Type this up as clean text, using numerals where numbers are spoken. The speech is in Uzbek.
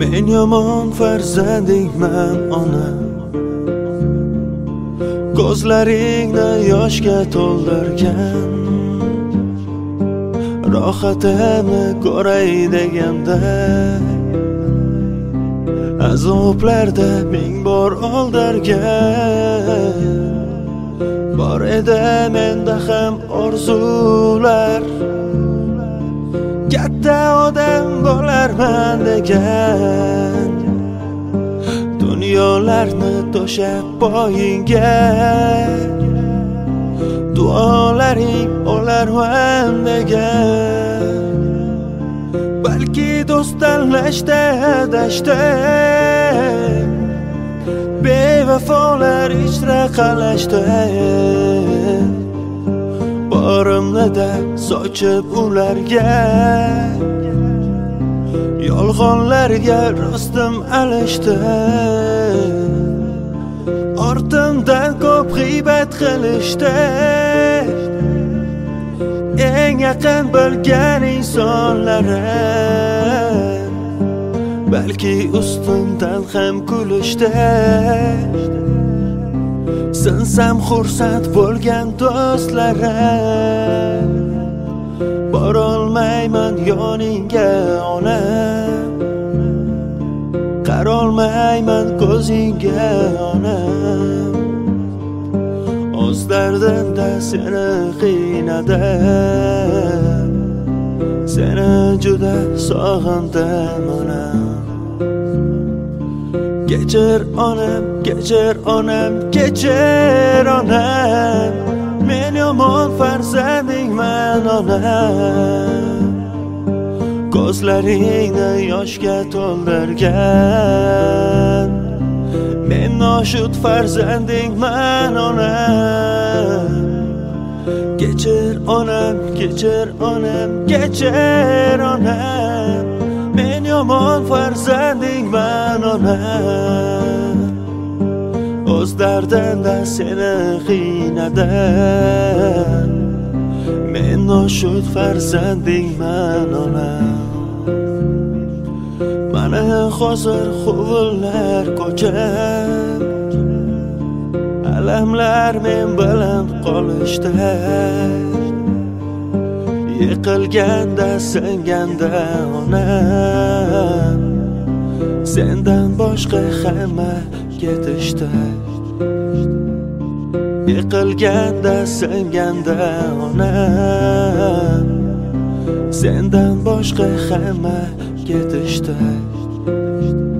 Men yomon farzandingman ona, ko'zlaringni yoshga to'ldirgan. Rohatimni ko'ray deganda azoblarda ming bor oldirgan. Bor edi menda ham orzular, katta odam bo'larman degan. Dunyolarni to'shab poyingga duolaring olarman degan. Balki do'st tanlashda adashdi, bevafolar ichra qalashdi. Borimni da sochib ularga, yolg'onlarga rostim alishdi. Ortimdan ko'p g'iybat qilishdi. Eng yaqin bo'lgan insonlarim balki ustimdan ham kulishdi. Sinsam xursand bo'lgan do'stlarim, borolmayman yoningga onam, qarolmayman ko'zingga onam. O'z dardimda seni qiynadim, seni juda sog'indim onam. Kechir onam, kechir onam, kechir onam. Men yomon farzandingman onam, ko'zlaringni yoshga to'ldirgan. Men noshud farzandingman onam. Kechir onam, kechir onam, kechir onam. Men yomon farzandingman onam, o'z dardimda seni qiynadim. Men noshud farzandingman onam. Mana hozir huvullar ko'chib, alamlar men bilan qolishdi. Yiqilganda singanda onam, sendan boshqa hamma ketishdi. Yiqilganda singanda onam, sendan boshqa hamma ketishdi.